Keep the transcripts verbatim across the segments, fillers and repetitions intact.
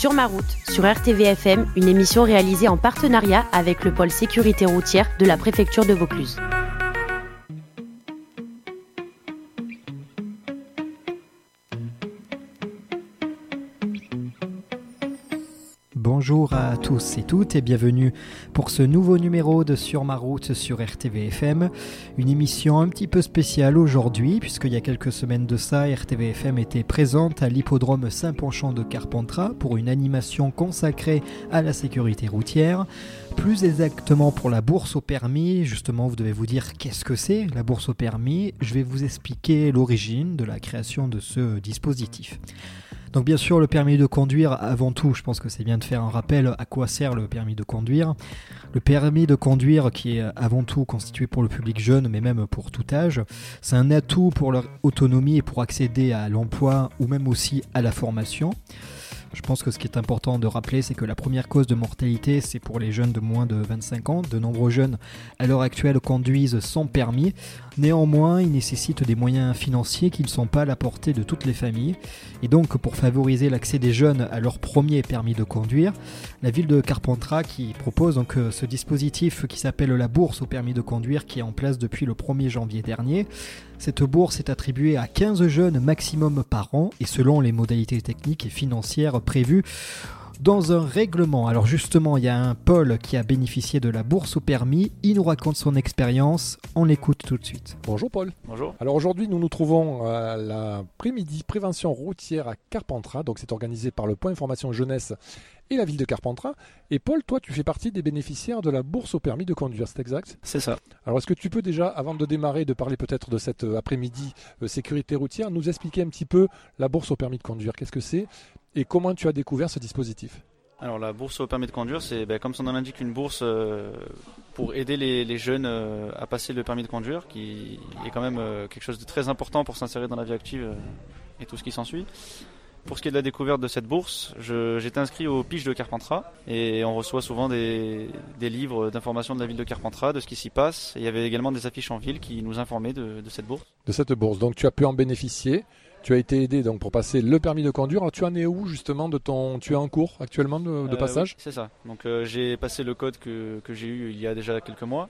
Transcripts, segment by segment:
Sur ma route, sur R T V F M, une émission réalisée en partenariat avec le pôle sécurité routière de la préfecture de Vaucluse. Bonjour à tous et toutes et bienvenue pour ce nouveau numéro de Sur ma route sur R T V F M. Une émission un petit peu spéciale aujourd'hui puisqu'il y a quelques semaines de ça, R T V F M était présente à l'hippodrome Saint-Ponchant de Carpentras pour une animation consacrée à la sécurité routière. Plus exactement pour la bourse au permis, justement vous devez vous dire qu'est-ce que c'est la bourse au permis. Je vais vous expliquer l'origine de la création de ce dispositif. Donc bien sûr le permis de conduire, avant tout je pense que c'est bien de faire un rappel à quoi sert le permis de conduire. Le permis de conduire qui est avant tout constitué pour le public jeune mais même pour tout âge, c'est un atout pour leur autonomie et pour accéder à l'emploi ou même aussi à la formation. Je pense que ce qui est important de rappeler, c'est que la première cause de mortalité, c'est pour les jeunes de moins de vingt-cinq ans. De nombreux jeunes, à l'heure actuelle, conduisent sans permis. Néanmoins, il nécessite des moyens financiers qui ne sont pas à la portée de toutes les familles. Et donc, pour favoriser l'accès des jeunes à leur premier permis de conduire, la ville de Carpentras qui propose donc ce dispositif qui s'appelle la bourse au permis de conduire, qui est en place depuis le premier janvier dernier. Cette bourse est attribuée à quinze jeunes maximum par an et selon les modalités techniques et financières prévues dans un règlement. Alors justement, il y a un Paul qui a bénéficié de la bourse au permis. Il nous raconte son expérience. On l'écoute tout de suite. Bonjour Paul. Bonjour. Alors aujourd'hui, nous nous trouvons à l'après-midi prévention routière à Carpentras. Donc c'est organisé par le Point Information Jeunesse et la ville de Carpentras. Et Paul, toi, tu fais partie des bénéficiaires de la bourse au permis de conduire, c'est exact ? C'est ça. Alors est-ce que tu peux déjà, avant de démarrer, de parler peut-être de cette après-midi euh, sécurité routière, nous expliquer un petit peu la bourse au permis de conduire ? Qu'est-ce que c'est et comment tu as découvert ce dispositif ? Alors la bourse au permis de conduire, c'est ben, comme son nom l'indique, une bourse euh, pour aider les, les jeunes euh, à passer le permis de conduire, qui est quand même euh, quelque chose de très important pour s'insérer dans la vie active euh, et tout ce qui s'ensuit. Pour ce qui est de la découverte de cette bourse, je, j'étais inscrit au P I G de Carpentras et on reçoit souvent des, des livres d'informations de la ville de Carpentras, de ce qui s'y passe. Et il y avait également des affiches en ville qui nous informaient de, de cette bourse. De cette bourse, donc tu as pu en bénéficier. Tu as été aidé donc pour passer le permis de conduire. Alors tu en es où justement de ton, tu es en cours actuellement de, de passage ? euh, oui, c'est ça. Donc euh, j'ai passé le code que, que j'ai eu il y a déjà quelques mois.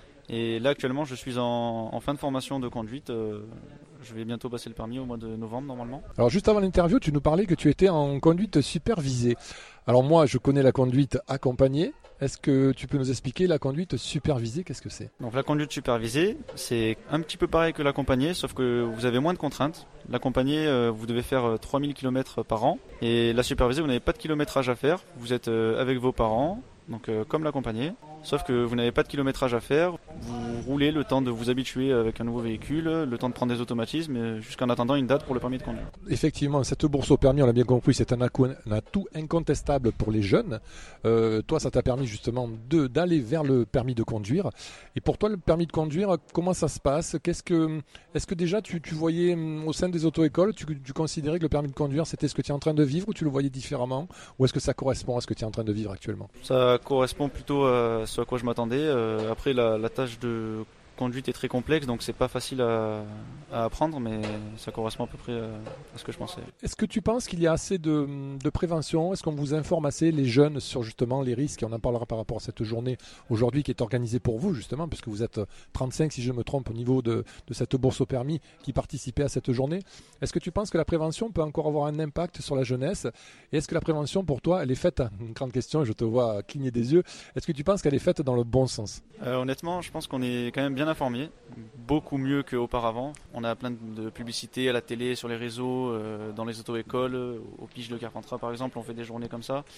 Et là actuellement je suis en, en fin de formation de conduite. Euh, je vais bientôt passer le permis au mois de novembre normalement. Alors juste avant l'interview, tu nous parlais que tu étais en conduite supervisée. Alors moi je connais la conduite accompagnée. Est-ce que tu peux nous expliquer la conduite supervisée, qu'est-ce que c'est ? Donc la conduite supervisée, c'est un petit peu pareil que l'accompagnée, sauf que vous avez moins de contraintes. L'accompagnée, euh, vous devez faire trois mille kilomètres par an. Et la supervisée, vous n'avez pas de kilométrage à faire. Vous êtes euh, avec vos parents, donc euh, comme l'accompagnée. Sauf que vous n'avez pas de kilométrage à faire. Vous roulez le temps de vous habituer avec un nouveau véhicule, le temps de prendre des automatismes, jusqu'en attendant une date pour le permis de conduire. Effectivement, cette bourse au permis, on l'a bien compris, c'est un atout incontestable pour les jeunes. Euh, toi, ça t'a permis justement de, d'aller vers le permis de conduire. Et pour toi, le permis de conduire, comment ça se passe ? Qu'est-ce que, Est-ce que déjà tu, tu voyais au sein des auto-écoles, tu, tu considérais que le permis de conduire, c'était ce que tu es en train de vivre ou tu le voyais différemment ? Ou est-ce que ça correspond à ce que tu es en train de vivre actuellement ? Ça correspond plutôt à ce à quoi je m'attendais. Euh, après, la, la tâche de conduite est très complexe, donc c'est pas facile à, à apprendre, mais ça correspond à peu près à, à ce que je pensais. Est-ce que tu penses qu'il y a assez de, de prévention ? Est-ce qu'on vous informe assez, les jeunes, sur justement les risques ? Et on en parlera par rapport à cette journée aujourd'hui qui est organisée pour vous, justement, puisque vous êtes trente-cinq, si je me trompe, au niveau de, de cette bourse au permis qui participait à cette journée. Est-ce que tu penses que la prévention peut encore avoir un impact sur la jeunesse ? Et est-ce que la prévention, pour toi, elle est faite, une grande question, je te vois cligner des yeux, est-ce que tu penses qu'elle est faite dans le bon sens ? euh, Honnêtement, je pense qu'on est quand même bien informé, beaucoup mieux qu'auparavant. On a plein de publicités à la télé, sur les réseaux, euh, dans les auto-écoles, au P I G de Carpentras par exemple, on fait des journées comme ça.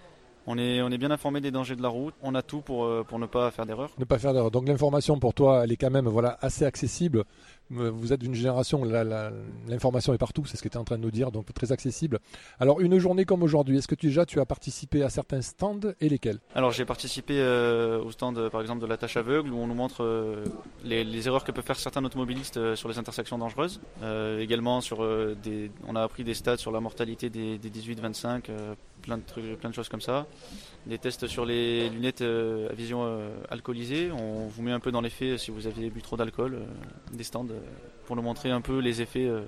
On est, on est bien informé des dangers de la route, on a tout pour, pour ne pas faire d'erreur. Ne pas faire d'erreur. Donc l'information pour toi, elle est quand même voilà, assez accessible. Vous êtes d'une génération où la, la, l'information est partout, c'est ce que tu es en train de nous dire, donc très accessible. Alors une journée comme aujourd'hui, est-ce que tu, déjà tu as participé à certains stands et lesquels ? Alors j'ai participé euh, au stand par exemple de la tâche aveugle où on nous montre euh, les, les erreurs que peuvent faire certains automobilistes euh, sur les intersections dangereuses. Euh, également sur euh, des, on a appris des stats sur la mortalité des, des dix-huit vingt-cinq, euh, plein, de trucs, plein de choses comme ça. Des tests sur les lunettes euh, à vision euh, alcoolisée, on vous met un peu dans les faits si vous avez bu trop d'alcool, euh, des stands euh, pour nous montrer un peu les effets euh,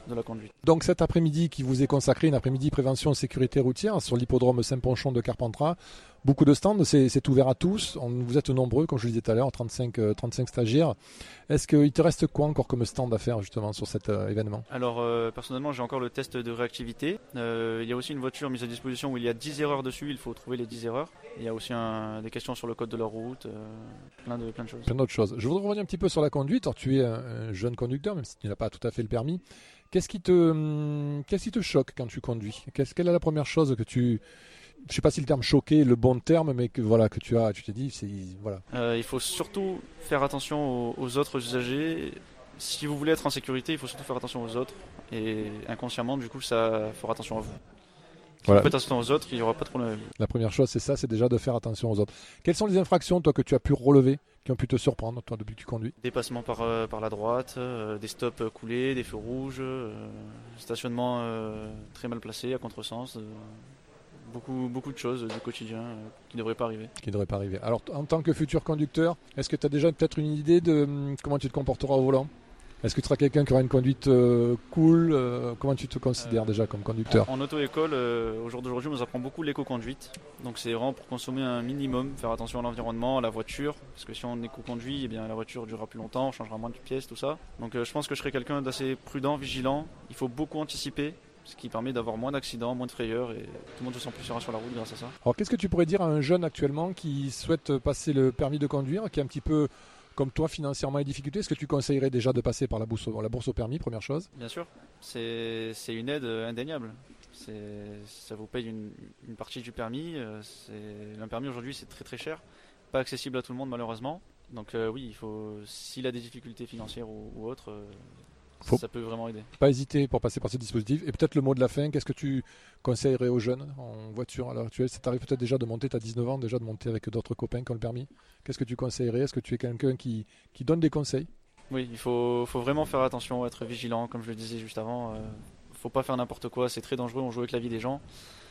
de la conduite. Donc cet après-midi qui vous est consacré, une après-midi prévention sécurité routière sur l'hippodrome Saint-Ponchon de Carpentras. Beaucoup de stands, c'est, c'est ouvert à tous. On, vous êtes nombreux, comme je le disais tout à l'heure, trente-cinq, euh, trente-cinq stagiaires. Est-ce qu'il te reste quoi encore comme stand à faire justement sur cet euh, événement ? Alors euh, personnellement, j'ai encore le test de réactivité. Euh, il y a aussi une voiture mise à disposition où il y a dix erreurs dessus. Il faut trouver les dix erreurs. Il y a aussi un, des questions sur le code de la route, euh, plein, de, plein de choses. Plein d'autres choses. Je voudrais revenir un petit peu sur la conduite. Alors, tu es un, un jeune conducteur, même si tu n'as pas tout à fait le permis. Qu'est-ce qui te, hum, qu'est-ce qui te choque quand tu conduis ? Qu'est-ce, Quelle est la première chose que tu... Je ne sais pas si le terme choqué est le bon terme, mais que voilà que tu as, tu t'es dit, c'est voilà. Euh, il faut surtout faire attention aux, aux autres usagers. Si vous voulez être en sécurité, il faut surtout faire attention aux autres. Et inconsciemment, du coup, ça fera attention à vous. Si Voilà. vous faites attention aux autres, il n'y aura pas de problème avec vous. La première chose, c'est ça, c'est déjà de faire attention aux autres. Quelles sont les infractions, toi, que tu as pu relever, qui ont pu te surprendre, toi, depuis que tu conduis ? Dépassement par, euh, par la droite, euh, des stops coulés, des feux rouges, euh, stationnement euh, très mal placé, à contresens. Euh, Beaucoup, beaucoup de choses du quotidien euh, qui ne devraient pas arriver. Qui ne devraient pas arriver. Alors, en tant que futur conducteur, est-ce que tu as déjà peut-être une idée de hum, comment tu te comporteras au volant ? Est-ce que tu seras quelqu'un qui aura une conduite euh, cool euh, Comment tu te considères euh, déjà comme conducteur ? En, en auto-école, euh, au jour d'aujourd'hui, on nous apprend beaucoup l'éco-conduite. Donc c'est vraiment pour consommer un minimum, faire attention à l'environnement, à la voiture. Parce que si on éco-conduit, eh bien, la voiture durera plus longtemps, on changera moins de pièces, tout ça. Donc euh, je pense que je serai quelqu'un d'assez prudent, vigilant. Il faut beaucoup anticiper. Ce qui permet d'avoir moins d'accidents, moins de frayeurs et tout le monde se sent plus serein sur la route grâce à ça. Alors qu'est-ce que tu pourrais dire à un jeune actuellement qui souhaite passer le permis de conduire, qui est un petit peu comme toi financièrement en difficulté ? Est-ce que tu conseillerais déjà de passer par la bourse, la bourse au permis, première chose ? Bien sûr, c'est, c'est une aide indéniable. C'est, ça vous paye une, une partie du permis. C'est, un permis aujourd'hui c'est très très cher, pas accessible à tout le monde malheureusement. Donc euh, oui, il faut, s'il a des difficultés financières ou, ou autres, euh, Faut ça peut vraiment aider. Pas hésiter pour passer par ce dispositif. Et peut-être le mot de la fin, qu'est-ce que tu conseillerais aux jeunes en voiture à l'heure actuelle ? Ça t'arrive peut-être déjà de monter, tu as dix-neuf ans, déjà de monter avec d'autres copains qui ont le permis. Qu'est-ce que tu conseillerais ? Est-ce que tu es quelqu'un qui, qui donne des conseils ? Oui, il faut, faut vraiment faire attention, être vigilant, comme je le disais juste avant. Il euh, ne faut pas faire n'importe quoi, c'est très dangereux, on joue avec la vie des gens.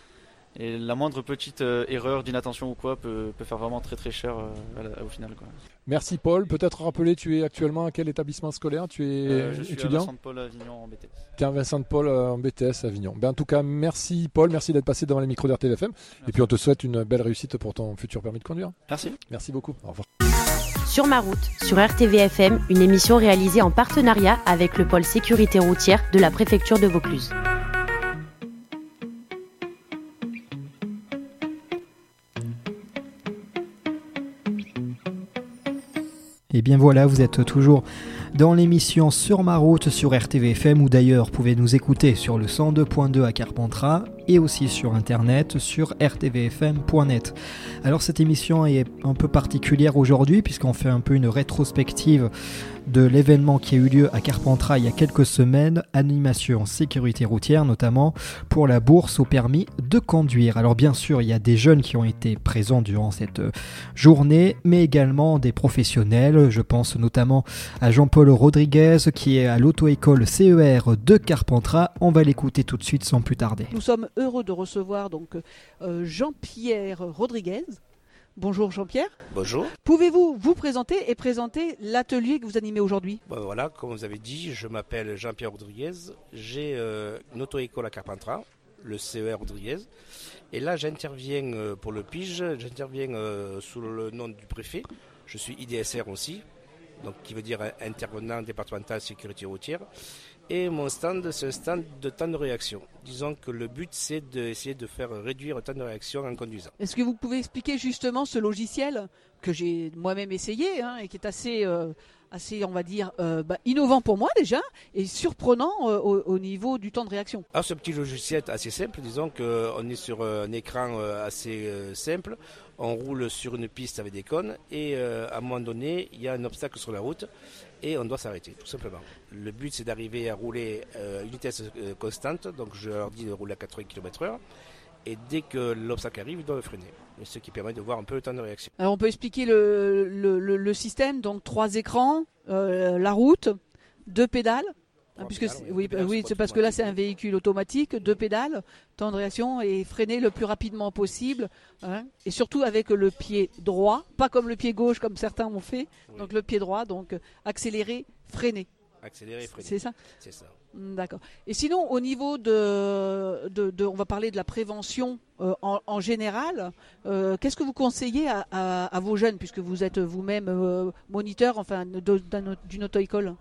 Et la moindre petite euh, erreur d'inattention ou quoi peut, peut faire vraiment très très cher euh, à la, au final, quoi. Merci Paul. Peut-être rappeler, tu es actuellement à quel établissement scolaire ? Tu es euh, je suis étudiant ? à Vincent de Paul à Avignon en B T S. Tu es à Vincent de Paul en B T S à Avignon. Ben, en tout cas, merci Paul, merci d'être passé devant les micros d'R T V F M. Merci. Et puis on te souhaite une belle réussite pour ton futur permis de conduire. Merci. Merci beaucoup. Au revoir. Sur ma route, sur R T V F M, une émission réalisée en partenariat avec le pôle sécurité routière de la préfecture de Vaucluse. Et bien voilà, vous êtes toujours dans l'émission Sur ma route sur R T V F M, ou d'ailleurs vous pouvez nous écouter sur le cent deux point deux à Carpentras et aussi sur internet sur r t v f m point net. Alors cette émission est un peu particulière aujourd'hui puisqu'on fait un peu une rétrospective de l'événement qui a eu lieu à Carpentras il y a quelques semaines, animation sécurité routière notamment pour la bourse au permis de conduire. Alors bien sûr il y a des jeunes qui ont été présents durant cette journée, mais également des professionnels. Je pense notamment à Jean-Paul Rodriguez qui est à l'auto-école C E R de Carpentras. On va l'écouter tout de suite sans plus tarder. Nous sommes heureux de recevoir donc euh, Jean-Pierre Rodriguez. Bonjour Jean-Pierre. Bonjour. Pouvez-vous vous présenter et présenter l'atelier que vous animez aujourd'hui ? Bon, voilà, comme vous avez dit, je m'appelle Jean-Pierre Rodriguez. J'ai euh, une auto-école à Carpentras, le C E R Rodriguez. Et là, j'interviens euh, pour le P I G, j'interviens euh, sous le nom du préfet. Je suis I D S R aussi, donc qui veut dire intervenant départemental sécurité routière. Et mon stand, c'est un stand de temps de réaction. Disons que le but, c'est d'essayer de faire réduire le temps de réaction en conduisant. Est-ce que vous pouvez expliquer justement ce logiciel que j'ai moi-même essayé hein, et qui est assez, euh, assez on va dire, euh, bah, innovant pour moi déjà et surprenant euh, au, au niveau du temps de réaction ? Alors ce petit logiciel est assez simple. Disons qu'on est sur un écran assez simple. On roule sur une piste avec des cônes et euh, à un moment donné, il y a un obstacle sur la route et on doit s'arrêter, tout simplement. Le but, c'est d'arriver à rouler euh, une vitesse euh, constante, donc je leur dis de rouler à quatre-vingts kilomètres heure et dès que l'obstacle arrive, ils doivent freiner, ce qui permet de voir un peu le temps de réaction. Alors on peut expliquer le, le, le, le système, donc trois écrans, euh, la route, deux pédales. Ah, puisque pédales, c'est, oui, oui, pédales, oui c'est c'est parce que là c'est un véhicule automatique, deux pédales, temps de réaction et freiner le plus rapidement possible, hein, et surtout avec le pied droit, pas comme le pied gauche comme certains ont fait, oui. Donc le pied droit, donc accélérer, freiner. accélérer et freiner. C'est ça. C'est ça. D'accord. Et sinon, au niveau de, de, de on va parler de la prévention euh, en, en général. Euh, qu'est-ce que vous conseillez à, à, à vos jeunes, puisque vous êtes vous-même euh, moniteur, enfin, de, d'un, d'une auto-école?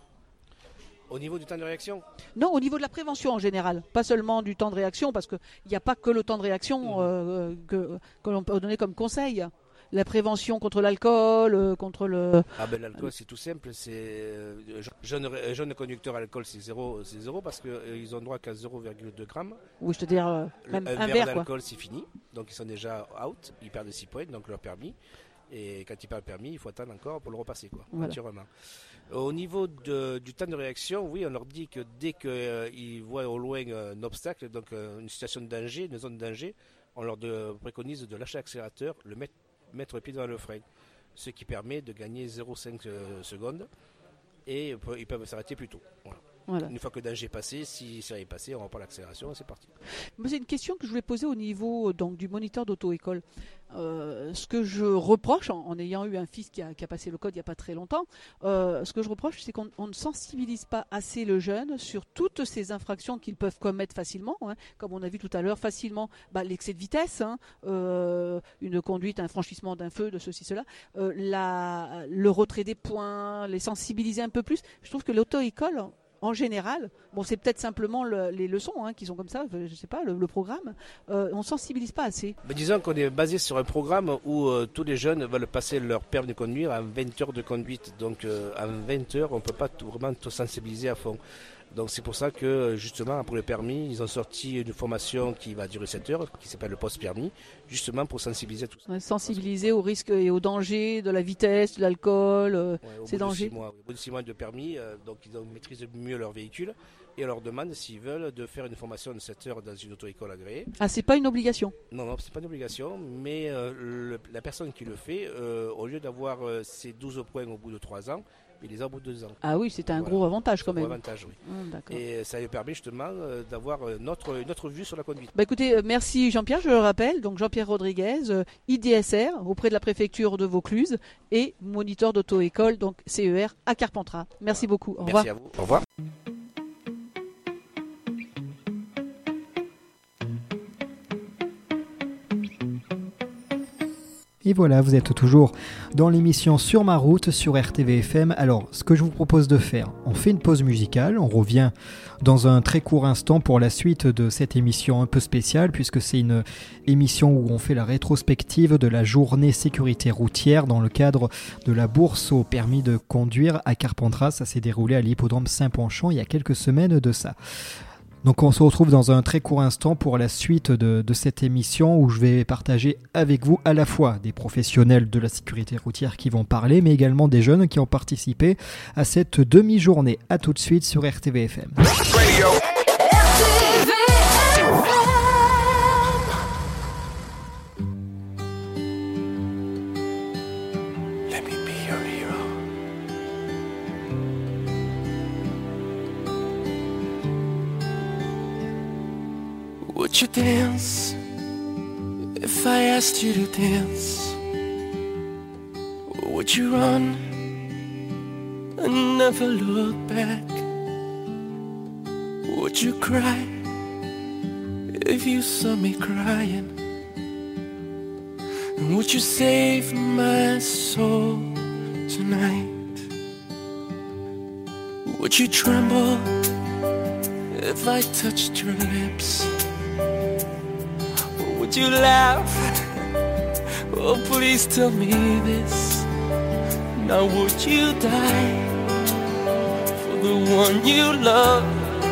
Au niveau du temps de réaction? Non, au niveau de la prévention en général, pas seulement du temps de réaction, parce qu'il n'y a pas que le temps de réaction euh, que, que l'on peut donner comme conseil. La prévention contre l'alcool, euh, contre le... Ah ben l'alcool c'est tout simple, c'est euh, jeune, jeune conducteur alcool c'est zéro, c'est zéro parce qu'ils euh, ont droit qu'à zéro virgule deux grammes. Oui, je te dire, euh, même un, un verre verre d'alcool quoi. C'est fini, donc ils sont déjà out, ils perdent six points, donc leur permis. Et quand ils perdent le permis, il faut attendre encore pour le repasser quoi, voilà. Entièrement. Au niveau de, du temps de réaction, oui, on leur dit que dès qu'ils euh, voient au loin un obstacle, donc euh, une situation de danger, une zone de danger, on leur de, préconise de lâcher l'accélérateur, le mettre mettre le pied devant le frein, ce qui permet de gagner zéro virgule cinq euh, secondes et ils peuvent s'arrêter plus tôt. Voilà. Voilà. Une fois que le danger est passé, si ça est passé, on reprend l'accélération et c'est parti. Mais c'est une question que je voulais poser au niveau donc, du moniteur d'auto-école. Euh, ce que je reproche, en, en ayant eu un fils qui a, qui a passé le code il n'y a pas très longtemps, euh, ce que je reproche, c'est qu'on on ne sensibilise pas assez le jeune sur toutes ces infractions qu'ils peuvent commettre facilement, hein, comme on a vu tout à l'heure, facilement bah, l'excès de vitesse, hein, euh, une conduite, un franchissement d'un feu, de ceci, cela, euh, la, le retrait des points, les sensibiliser un peu plus. Je trouve que l'auto-école, en général, bon, c'est peut-être simplement le, les leçons hein, qui sont comme ça, je ne sais pas, le, le programme, euh, on ne sensibilise pas assez. Mais disons qu'on est basé sur un programme où euh, tous les jeunes veulent passer leur permis de conduire en vingt heures de conduite. Donc euh, en vingt heures, on ne peut pas tout, vraiment tout sensibiliser à fond. Donc c'est pour ça que justement pour le permis, ils ont sorti une formation qui va durer sept heures, qui s'appelle le post-permis, justement pour sensibiliser à tout ça. Ouais, sensibiliser aux risques et aux dangers de la vitesse, de l'alcool, euh, ouais, ces dangers. Mois, au bout de six mois de permis, euh, donc ils maîtrisent mieux leur véhicule et on leur demande s'ils veulent de faire une formation de sept heures dans une auto-école agréée. Ah, c'est pas une obligation? Non, non, c'est pas une obligation, mais euh, le, la personne qui le fait, euh, au lieu d'avoir euh, ses douze points au bout de trois ans, il les a au bout de deux ans. Ah oui, c'est un voilà. gros avantage quand même. Un gros avantage, oui. Mmh, et ça lui permet justement euh, d'avoir notre, notre vue sur la conduite. Bah écoutez, euh, merci Jean-Pierre, je le rappelle, donc Jean-Pierre Rodriguez, euh, I D S R auprès de la préfecture de Vaucluse et moniteur d'auto-école, donc C E R à Carpentras. Merci voilà. beaucoup. Au merci revoir. à vous. Au revoir. Et voilà, vous êtes toujours dans l'émission Sur ma route sur R T V F M. Alors, ce que je vous propose de faire, on fait une pause musicale, on revient dans un très court instant pour la suite de cette émission un peu spéciale, puisque c'est une émission où on fait la rétrospective de la journée sécurité routière dans le cadre de la bourse au permis de conduire à Carpentras. Ça s'est déroulé à l'hippodrome Saint-Ponchant il y a quelques semaines de ça. Donc on se retrouve dans un très court instant pour la suite de, de cette émission où je vais partager avec vous à la fois des professionnels de la sécurité routière qui vont parler, mais également des jeunes qui ont participé à cette demi-journée. A tout de suite sur R T V F M. Radio. Would you dance if I asked you to dance? Would you run and never look back? Would you cry if you saw me crying? And would you save my soul tonight? Would you tremble if I touched your lips? Would you laugh? Oh, please tell me this. Now would you die for the one you love?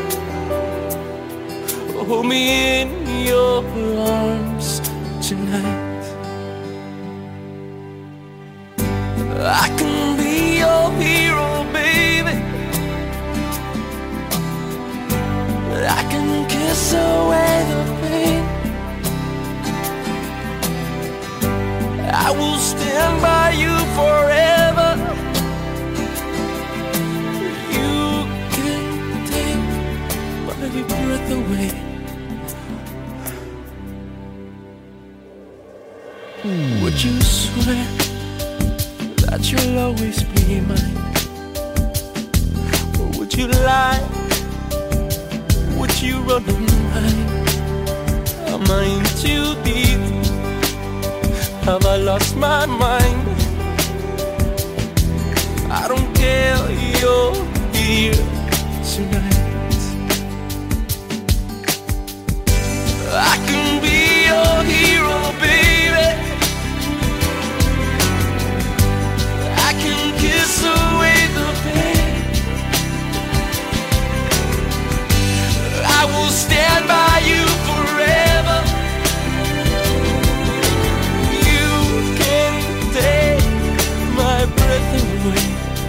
Hold me in your arms tonight. I can be your hero, baby. I can kiss away the pain. I will stand by you forever. You can take my breath away. Mm. Would you swear that you'll always be mine? Or would Would you lie? Would you run and hide? Am I in too deep? Have I lost my mind? I don't care, you're here tonight. I can be your hero, baby. I can kiss away the pain. I will stand by you forever. You can take my breath away.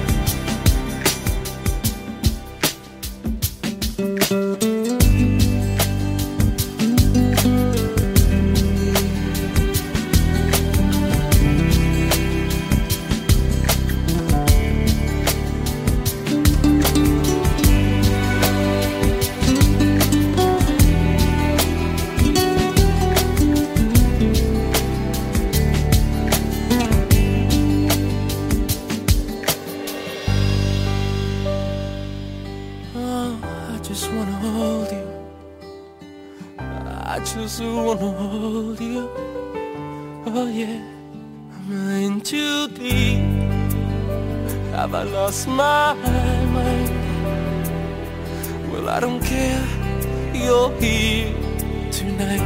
Have I lost my mind? Well, I don't care, you're here tonight.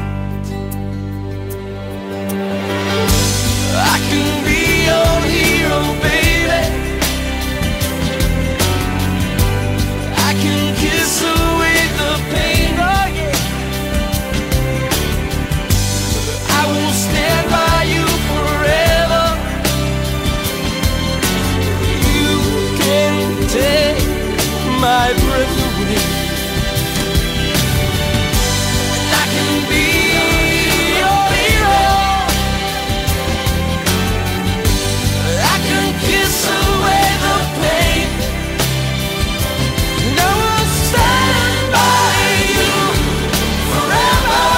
I can be your hero, baby. I can kiss away the pain, oh yeah. I will stand by you forever. Take my breath away. And I can be your hero. I can kiss away the pain. And I will stand by you forever.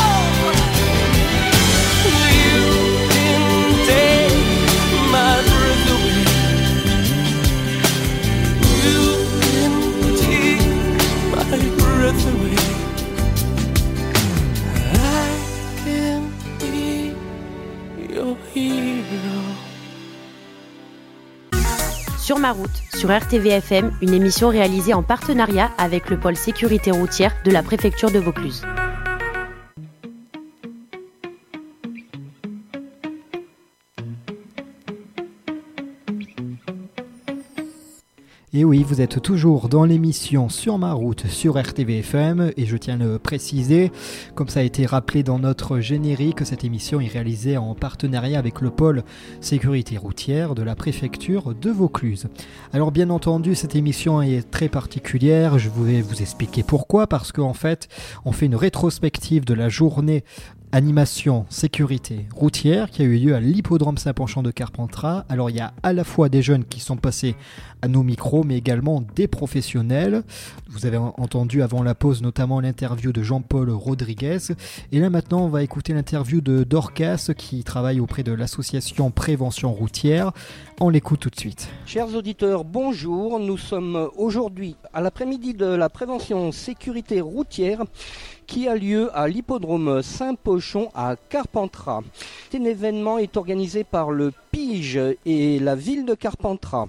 You can take my breath away. Breath away. I can be your hero. Sur ma route, sur R T V F M, une émission réalisée en partenariat avec le pôle sécurité routière de la préfecture de Vaucluse. Et oui, vous êtes toujours dans l'émission Sur ma route sur R T V F M et je tiens à le préciser, comme ça a été rappelé dans notre générique, cette émission est réalisée en partenariat avec le pôle sécurité routière de la préfecture de Vaucluse. Alors bien entendu, cette émission est très particulière, je vais vous expliquer pourquoi, parce qu'en fait, on fait une rétrospective de la journée animation sécurité routière qui a eu lieu à l'hippodrome Saint-Panchon de Carpentras. Alors il y a à la fois des jeunes qui sont passés à nos micros, mais également des professionnels. Vous avez entendu avant la pause notamment l'interview de Jean-Paul Rodriguez. Et là maintenant, on va écouter l'interview de Dorcas qui travaille auprès de l'association Prévention Routière. On l'écoute tout de suite. Chers auditeurs, bonjour. Nous sommes aujourd'hui à l'après-midi de la prévention sécurité routière qui a lieu à l'hippodrome Saint-Panchon à Carpentras. Cet événement est organisé par le Pige et la ville de Carpentras.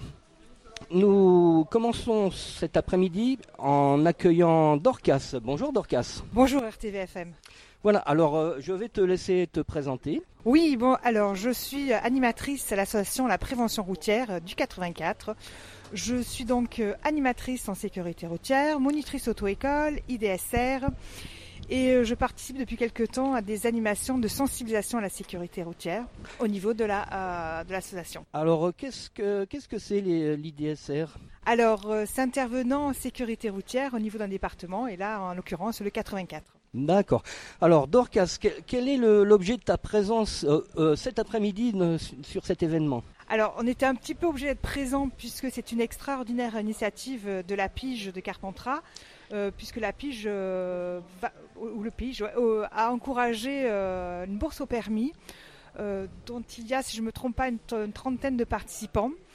Nous commençons cet après-midi en accueillant Dorcas. Bonjour Dorcas. Bonjour R T V F M. Voilà, alors euh, je vais te laisser te présenter. Oui, bon, alors je suis animatrice à l'association La Prévention Routière du quatre-vingt-quatre. Je suis donc animatrice en sécurité routière, monitrice auto-école, I D S R et je participe depuis quelques temps à des animations de sensibilisation à la sécurité routière au niveau de la euh, de l'association. Alors qu'est-ce que qu'est-ce que c'est l'I D S R ? Alors c'est intervenant en sécurité routière au niveau d'un département et là en l'occurrence le quatre-vingt-quatre. D'accord. Alors Dorcas, quel est le, l'objet de ta présence euh, euh, cet après-midi euh, sur cet événement ? Alors on était un petit peu obligé d'être présent puisque c'est une extraordinaire initiative de la Pige de Carpentras, euh, puisque la Pige euh, va, ou le Pige ouais, euh, a encouragé euh, une bourse au permis euh, dont il y a, si je ne me trompe pas, une, t- une trentaine de participants.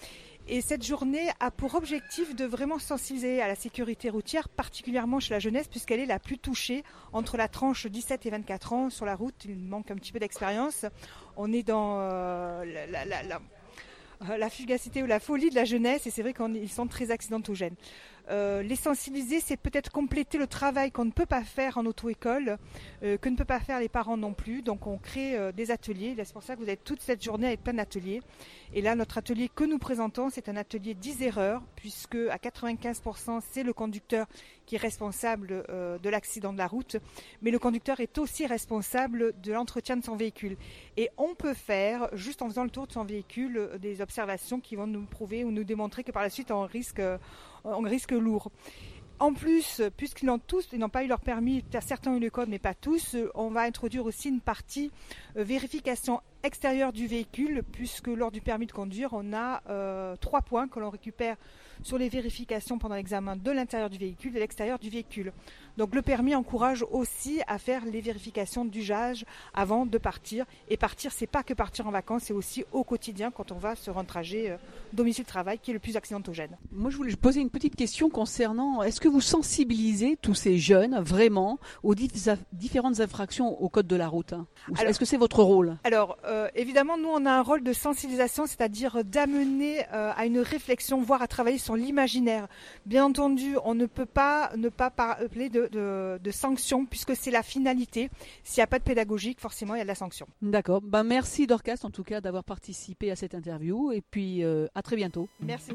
Et cette journée a pour objectif de vraiment sensibiliser à la sécurité routière, particulièrement chez la jeunesse, puisqu'elle est la plus touchée entre la tranche dix-sept et vingt-quatre ans sur la route. Il manque un petit peu d'expérience. On est dans euh, la, la, la, la, la fugacité ou la folie de la jeunesse, et c'est vrai qu'ils sont très accidentogènes. Euh, les sensibiliser, c'est peut-être compléter le travail qu'on ne peut pas faire en auto-école, euh, que ne peut pas faire les parents non plus. Donc on crée euh, des ateliers. C'est pour ça que vous avez toute cette journée avec plein d'ateliers. Et là, notre atelier que nous présentons, c'est un atelier dix erreurs, puisque à quatre-vingt-quinze pour cent, c'est le conducteur qui est responsable euh, de l'accident de la route. Mais le conducteur est aussi responsable de l'entretien de son véhicule. Et on peut faire, juste en faisant le tour de son véhicule, des observations qui vont nous prouver ou nous démontrer que par la suite, on risque... Euh, on risque lourd. En plus, puisqu'ils n'ont tous, ils n'ont pas eu leur permis, certains ont eu le code, mais pas tous, on va introduire aussi une partie euh, vérification extérieure du véhicule, puisque lors du permis de conduire, on a euh, trois points que l'on récupère sur les vérifications pendant l'examen de l'intérieur du véhicule et de l'extérieur du véhicule. Donc le permis encourage aussi à faire les vérifications d'usage avant de partir. Et partir, c'est pas que partir en vacances, c'est aussi au quotidien quand on va sur un trajet euh, domicile-travail qui est le plus accidentogène. Moi, je voulais poser une petite question concernant, est-ce que vous sensibilisez tous ces jeunes vraiment aux dif- différentes infractions au code de la route, hein? Alors, est-ce que c'est votre rôle? Alors, euh, évidemment, nous, on a un rôle de sensibilisation, c'est-à-dire d'amener euh, à une réflexion, voire à travailler sur l'imaginaire. Bien entendu, on ne peut pas ne pas parler de, de, de sanctions, puisque c'est la finalité. S'il n'y a pas de pédagogique, forcément, il y a de la sanction. D'accord. Ben, merci Dorcas, en tout cas, d'avoir participé à cette interview. Et puis, euh, à très bientôt. Merci.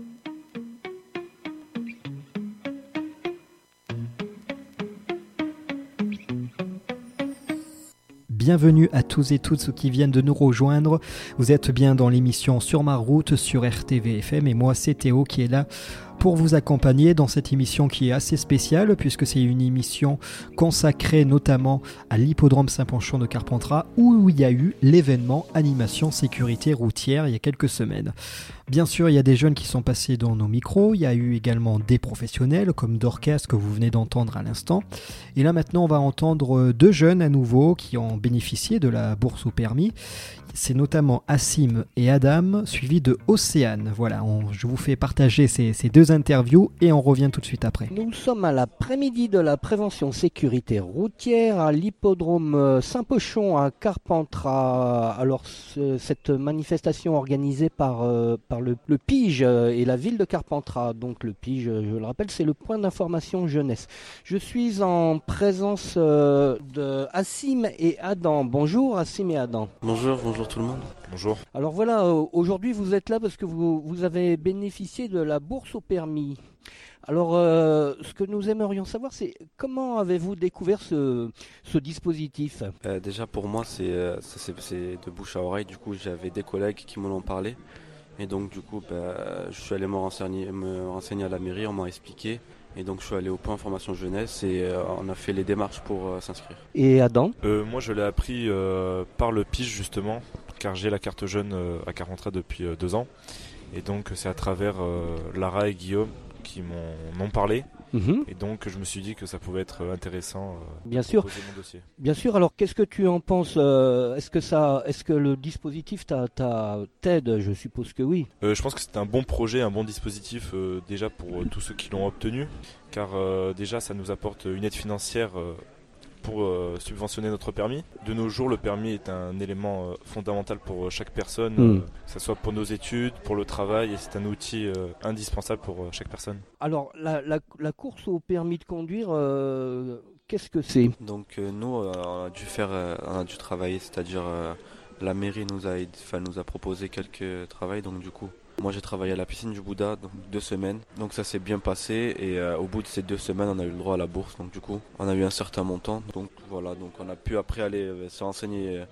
Bienvenue à tous et toutes ceux qui viennent de nous rejoindre. Vous êtes bien dans l'émission Sur ma route sur R T V F M et moi c'est Théo qui est là pour vous accompagner dans cette émission qui est assez spéciale puisque c'est une émission consacrée notamment à l'hippodrome Saint-Panchon de Carpentras où il y a eu l'événement Animation Sécurité Routière il y a quelques semaines. Bien sûr, il y a des jeunes qui sont passés dans nos micros, il y a eu également des professionnels comme Dorcas que vous venez d'entendre à l'instant. Et là maintenant on va entendre deux jeunes à nouveau qui ont bénéficié de la bourse au permis. C'est notamment Assim et Adam, suivis de Océane. Voilà, on, je vous fais partager ces, ces deux interviews et on revient tout de suite après. Nous sommes à l'après-midi de la prévention sécurité routière à l'hippodrome Saint-Panchon à Carpentras. Alors, ce, cette manifestation organisée par, euh, par le, le Pige et la ville de Carpentras. Donc, le Pige, je le rappelle, c'est le point d'information jeunesse. Je suis en présence euh, de Assim et Adam. Bonjour, Assim et Adam. Bonjour, bonjour. Bonjour tout le monde. Bonjour. Alors voilà, euh, aujourd'hui vous êtes là parce que vous, vous avez bénéficié de la bourse au permis. Alors euh, ce que nous aimerions savoir c'est comment avez-vous découvert ce, ce dispositif ? euh, Déjà pour moi c'est, euh, c'est, c'est de bouche à oreille, du coup j'avais des collègues qui m'en ont parlé. Et donc du coup bah, je suis allé me renseigner, me renseigner à la mairie, on m'a expliqué. Et donc je suis allé au point information jeunesse et euh, on a fait les démarches pour euh, s'inscrire. Et Adam ? euh, Moi je l'ai appris euh, par le Pige justement, car j'ai la carte jeune euh, à Carpentras depuis euh, deux ans. Et donc c'est à travers euh, Lara et Guillaume qui m'en ont parlé. Mmh. Et donc je me suis dit que ça pouvait être intéressant euh, bien de sûr. proposer mon dossier. Bien sûr, alors qu'est-ce que tu en penses ? euh, Est-ce que ça, est-ce que le dispositif t'a, t'a, t'aide ? Je suppose que oui. Euh, je pense que c'est un bon projet, un bon dispositif euh, déjà pour euh, tous ceux qui l'ont obtenu, car euh, déjà ça nous apporte une aide financière euh, pour euh, subventionner notre permis. De nos jours, le permis est un élément euh, fondamental pour euh, chaque personne, mmh. euh, que ce soit pour nos études, pour le travail, et c'est un outil euh, indispensable pour euh, chaque personne. Alors, la, la, la course au permis de conduire, euh, qu'est-ce que c'est ? Donc euh, nous, euh, on a dû faire, euh, on a dû travailler, c'est-à-dire euh, la mairie nous a, enfin, nous a proposé quelques travails, donc du coup. Moi j'ai travaillé à la piscine du Bouddha, donc deux semaines, donc ça s'est bien passé et euh, au bout de ces deux semaines on a eu le droit à la bourse, donc du coup on a eu un certain montant, donc voilà, donc on a pu après aller euh, se renseigner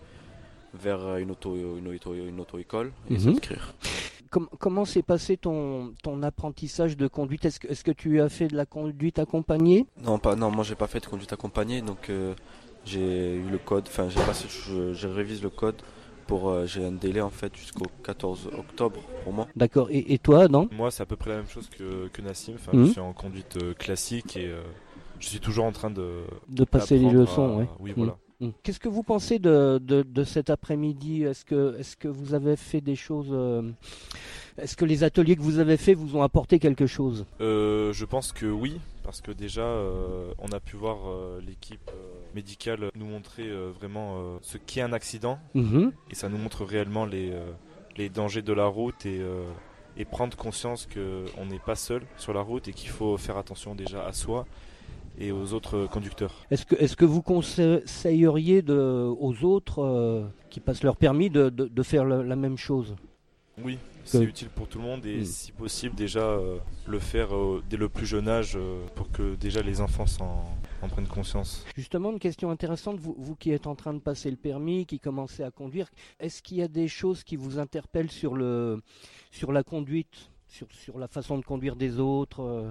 vers une auto, une auto, une auto-école et mmh. s'inscrire. Com- comment s'est passé ton, ton apprentissage de conduite ? Est-ce que, est-ce que tu as fait de la conduite accompagnée ? Non, pas, non, moi j'ai pas fait de conduite accompagnée, donc euh, j'ai eu le code, enfin j'ai passé, je, je révise le code. Pour, euh, j'ai un délai en fait jusqu'au quatorze octobre pour moi. D'accord, et, et toi non ? Moi c'est à peu près la même chose que, que Nassim, enfin, mmh. je suis en conduite euh, classique et euh, je suis toujours en train de, de passer les leçons. À... Ouais. Oui, mmh. voilà. Mmh. Qu'est-ce que vous pensez de, de, de cet après-midi ? Est-ce que, est-ce que vous avez fait des choses euh, Est-ce que les ateliers que vous avez faits vous ont apporté quelque chose ? euh, Je pense que oui, parce que déjà, euh, on a pu voir euh, l'équipe euh, médicale nous montrer euh, vraiment euh, ce qu'est un accident. Mmh. Et ça nous montre réellement les, euh, les dangers de la route et, euh, et prendre conscience qu'on n'est pas seul sur la route et qu'il faut faire attention déjà à soi et aux autres conducteurs. Est-ce que, est-ce que vous conseilleriez de, aux autres euh, qui passent leur permis de, de, de faire le, la même chose ? Oui, c'est que... utile pour tout le monde et mmh. si possible déjà euh, le faire euh, dès le plus jeune âge euh, pour que déjà les enfants s'en, en prennent conscience. Justement, une question intéressante, vous, vous qui êtes en train de passer le permis, qui commencez à conduire, est-ce qu'il y a des choses qui vous interpellent sur, le, sur la conduite, sur, sur la façon de conduire des autres euh...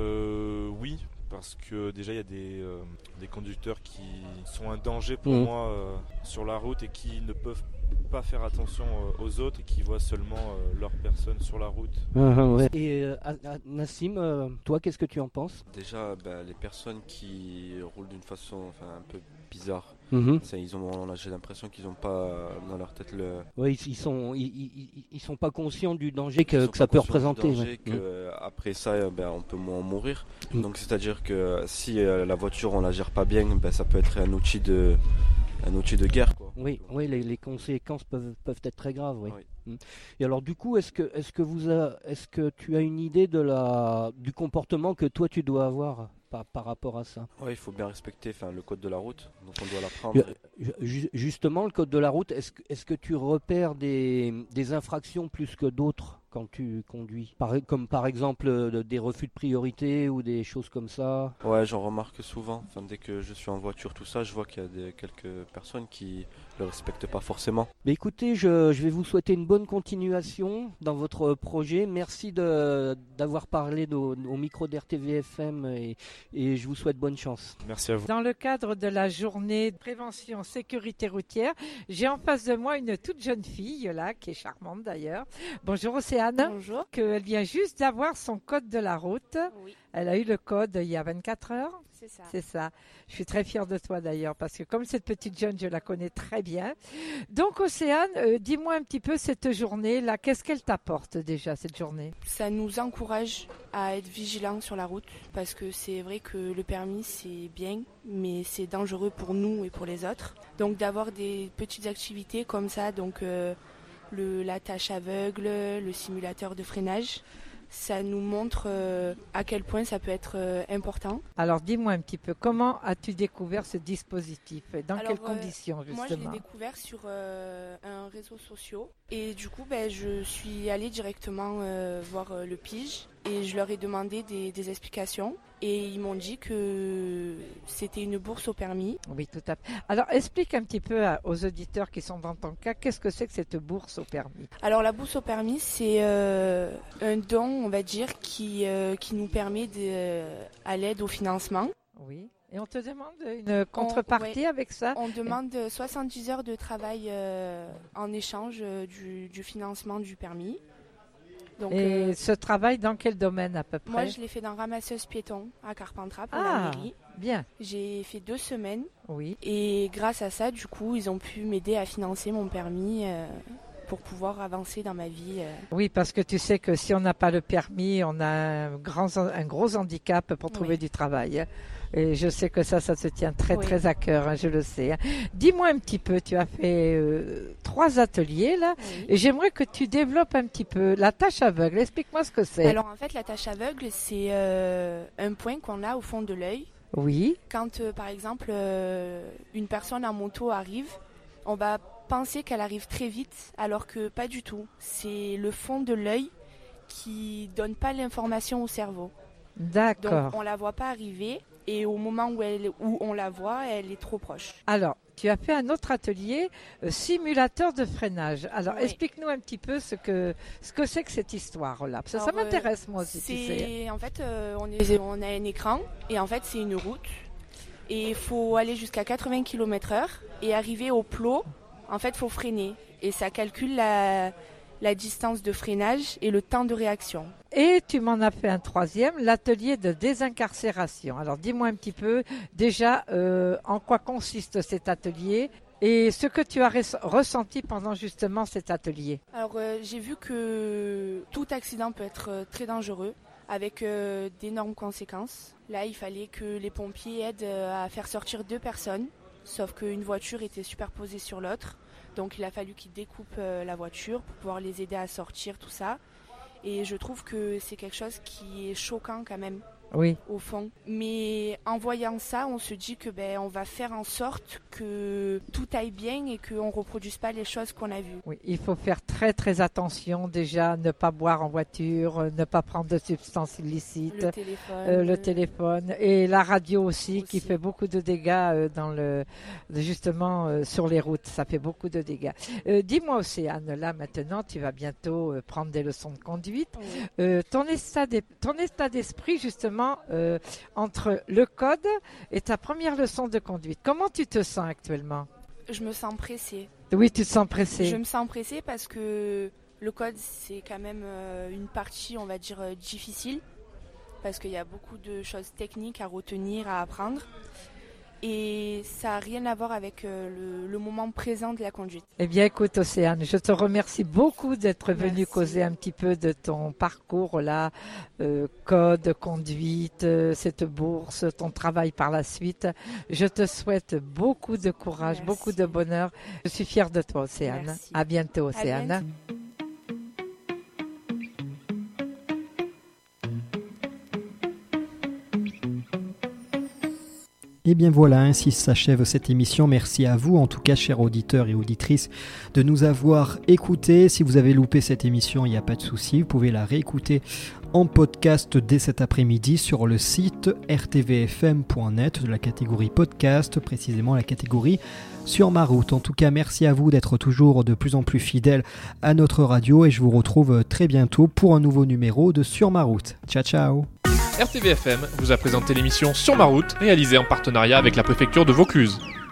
Euh, oui, parce que déjà il y a des, euh, des conducteurs qui sont un danger pour mmh. moi euh, sur la route et qui ne peuvent pas faire attention euh, aux autres et qui voient seulement euh, leur personne sur la route. Ah, ouais. Et euh, Nassim, euh, toi qu'est-ce que tu en penses ? Déjà, bah, les personnes qui roulent d'une façon enfin, un peu bizarre, mmh. ça, ils ont, j'ai l'impression qu'ils n'ont pas dans leur tête le... Oui, ils, ils sont, ils, ils, ils sont pas conscients du danger que, que ça peut représenter. Danger, ouais. que, mmh. Après ça, ben, on peut en mourir. Mmh. Donc c'est-à-dire que si euh, la voiture on la gère pas bien, ben, ça peut être un outil de, un outil de guerre. Quoi. Oui, oui, les, les conséquences peuvent, peuvent être très graves. Oui. Oui. Et alors du coup, est-ce que, est-ce que vous a, est-ce que tu as une idée de la, du comportement que toi tu dois avoir par, par rapport à ça ? Oui, il faut bien respecter enfin, le code de la route, donc on doit l'apprendre. Et... Justement, le code de la route, est-ce que, est-ce que tu repères des, des infractions plus que d'autres quand tu conduis, par, comme par exemple euh, des refus de priorité ou des choses comme ça ? Ouais, j'en remarque souvent. Enfin, dès que je suis en voiture, tout ça, je vois qu'il y a des, quelques personnes qui ne le respectent pas forcément. Mais écoutez, je, je vais vous souhaiter une bonne continuation dans votre projet. Merci de, d'avoir parlé au, au micro d'R T V F M et, et je vous souhaite bonne chance. Merci à vous. Dans le cadre de la journée de prévention sécurité routière, j'ai en face de moi une toute jeune fille, là, qui est charmante d'ailleurs. Bonjour Océane. Bonjour. Elle vient juste d'avoir son code de la route. Oui. Elle a eu le code il y a vingt-quatre heures. C'est ça. C'est ça. Je suis très fière de toi d'ailleurs parce que comme cette petite jeune, je la connais très bien. Donc Océane, euh, dis-moi un petit peu cette journée-là. Qu'est-ce qu'elle t'apporte déjà cette journée ? Ça nous encourage à être vigilants sur la route parce que c'est vrai que le permis c'est bien, mais c'est dangereux pour nous et pour les autres. Donc d'avoir des petites activités comme ça, donc euh, le, la tâche aveugle, le simulateur de freinage. Ça nous montre euh, à quel point ça peut être euh, important. Alors dis-moi un petit peu, comment as-tu découvert ce dispositif ? Dans Alors, quelles conditions justement ? Moi je l'ai découvert sur euh, un réseau social et du coup ben, je suis allée directement euh, voir euh, le Pige et je leur ai demandé des, des explications et ils m'ont dit que c'était une bourse au permis. Oui, tout à fait. Alors explique un petit peu à, aux auditeurs qui sont dans ton cas, qu'est-ce que c'est que cette bourse au permis ? Alors la bourse au permis c'est euh, un don, on va dire, qui, euh, qui nous permet de, euh, à l'aide au financement. Oui. Et on te demande une contrepartie on, ouais, avec ça ? On demande soixante-dix heures de travail euh, en échange euh, du, du financement du permis. Donc, et euh, ce travail dans quel domaine à peu près ? Moi je l'ai fait dans ramasseuse piéton à Carpentras pour ah, la mairie. Bien. J'ai fait deux semaines. Oui. Et grâce à ça, du coup, ils ont pu m'aider à financer mon permis. Euh, pour pouvoir avancer dans ma vie. Oui, parce que tu sais que si on n'a pas le permis, on a un, grand, un gros handicap pour trouver oui. du travail. Et je sais que ça, ça te tient très oui. très à cœur, hein, je le sais. Hein. Dis-moi un petit peu, tu as fait euh, trois ateliers là, oui. et j'aimerais que tu développes un petit peu la tâche aveugle. Explique-moi ce que c'est. Alors en fait, la tâche aveugle, c'est euh, un point qu'on a au fond de l'œil. Oui. Quand euh, par exemple, euh, une personne en moto arrive, on va penser qu'elle arrive très vite, alors que pas du tout. C'est le fond de l'œil qui donne pas l'information au cerveau. D'accord. Donc on la voit pas arriver et au moment où, elle, où on la voit, elle est trop proche. Alors, tu as fait un autre atelier, euh, simulateur de freinage. Alors oui. explique-nous un petit peu ce que ce que c'est que cette histoire-là. Parce que ça m'intéresse euh, moi aussi. C'est, tu sais. En fait, euh, on, est, on a un écran et en fait c'est une route et il faut aller jusqu'à quatre-vingts kilomètres heure et arriver au plot. En fait, il faut freiner et ça calcule la, la distance de freinage et le temps de réaction. Et tu m'en as fait un troisième, l'atelier de désincarcération. Alors dis-moi un petit peu déjà euh, en quoi consiste cet atelier. Et ce que tu as res- ressenti pendant justement cet atelier? Alors euh, j'ai vu que tout accident peut être euh, très dangereux, avec euh, d'énormes conséquences. Là, il fallait que les pompiers aident euh, à faire sortir deux personnes, sauf qu'une voiture était superposée sur l'autre. Donc il a fallu qu'ils découpent euh, la voiture pour pouvoir les aider à sortir, tout ça. Et je trouve que c'est quelque chose qui est choquant quand même. Oui. Au fond. Mais en voyant ça, on se dit que ben on va faire en sorte que tout aille bien et qu'on ne reproduise pas les choses qu'on a vues. Oui, il faut faire très très attention déjà, ne pas boire en voiture, euh, ne pas prendre de substances illicites, Le téléphone, euh, le téléphone et la radio aussi, aussi. qui fait beaucoup de dégâts euh, dans le justement euh, sur les routes, ça fait beaucoup de dégâts. Euh, dis-moi Océane, là maintenant tu vas bientôt euh, prendre des leçons de conduite. Oui. Euh, ton état d'e- ton état d'esprit justement Euh, entre le code et ta première leçon de conduite. Comment tu te sens actuellement? Je me sens pressée. Oui, tu te sens pressée. Je me sens pressée parce que le code, c'est quand même euh, une partie, on va dire, euh, difficile, parce qu'il y a beaucoup de choses techniques à retenir, à apprendre. Et ça n'a rien à voir avec euh, le, le moment présent de la conduite. Eh bien, écoute, Océane, je te remercie beaucoup d'être venue causer un petit peu de ton parcours là, euh, code, conduite, euh, cette bourse, ton travail par la suite. Je te souhaite beaucoup de courage, Merci. beaucoup de bonheur. Je suis fière de toi, Océane. Merci. À bientôt, Océane. À bientôt. Et bien voilà, ainsi s'achève cette émission. Merci à vous, en tout cas, chers auditeurs et auditrices, de nous avoir écoutés. Si vous avez loupé cette émission, il n'y a pas de souci. Vous pouvez la réécouter en podcast dès cet après-midi sur le site r t v f m point net de la catégorie podcast, précisément la catégorie Sur ma route. En tout cas, merci à vous d'être toujours de plus en plus fidèles à notre radio et je vous retrouve très bientôt pour un nouveau numéro de Sur ma route. Ciao, ciao. R T V F M vous a présenté l'émission Sur ma route, réalisée en partenariat avec la préfecture de Vaucluse.